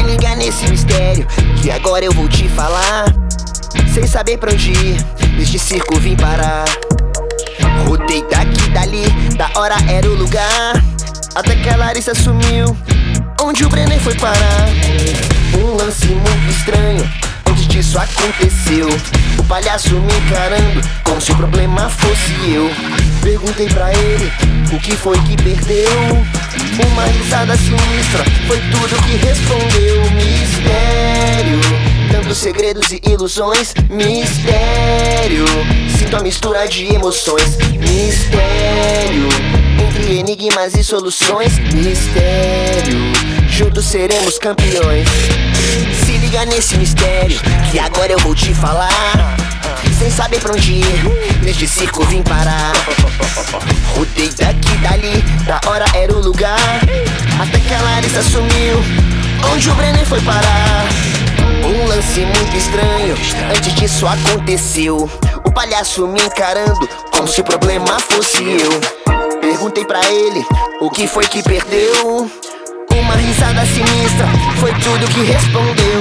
liga nesse mistério que agora eu vou te falar. Sem saber pra onde ir, neste circo vim parar. Rodei daqui, dali, da hora era o lugar. Até que a Larissa sumiu, onde o Brenner foi parar. Um lance muito estranho, antes disso aconteceu. O palhaço me encarando, como se o problema fosse eu. Perguntei pra ele, o que foi que perdeu? Uma risada sinistra, foi tudo que respondeu. Mistério, tantos segredos e ilusões. Mistério, sinto a mistura de emoções. Mistério, entre enigmas e soluções. Mistério, juntos seremos campeões. Se liga nesse mistério que agora eu vou te falar. Sem saber pra onde ir, neste circo vim parar. Rodei daqui, dali, da hora era o lugar. Até que a Larissa sumiu, onde o Brenner foi parar. Um lance muito estranho, antes disso aconteceu. O palhaço me encarando, como se o problema fosse eu. Perguntei pra ele, o que foi que perdeu? Uma risada sinistra, foi tudo que respondeu.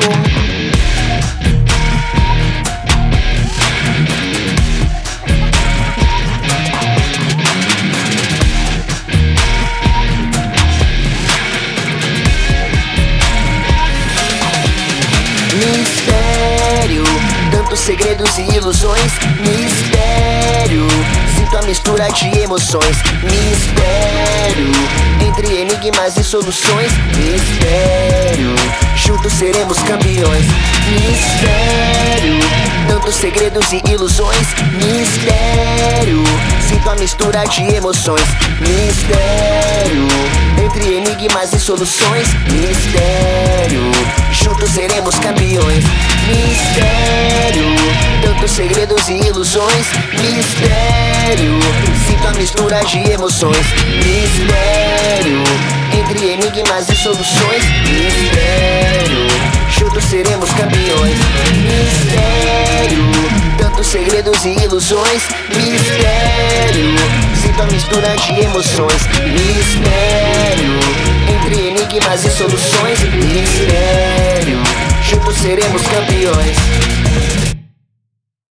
Mistério, tantos segredos e ilusões. Mistério, sinto a mistura de emoções. Mistério, entre enigmas e soluções. Mistério, juntos seremos campeões. Mistério, tantos segredos e ilusões. Mistério, sinto a mistura de emoções. Mistério, entre enigmas e soluções. Mistério, juntos seremos campeões. Mistério, tantos segredos e ilusões. Mistério, sinto a mistura de emoções. Mistério, entre enigmas e soluções. Mistério, juntos seremos campeões. Mistério, tantos segredos e ilusões. Mistério, sinto a mistura de emoções. Mistério, entre enigmas e soluções. Mistério, juntos seremos campeões.